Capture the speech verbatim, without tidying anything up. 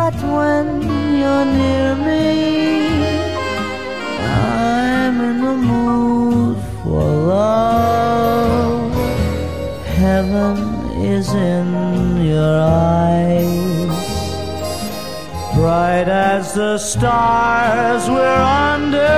but when you're near me, I'm in the mood for love. Heaven is in your eyes, bright as the stars we're under.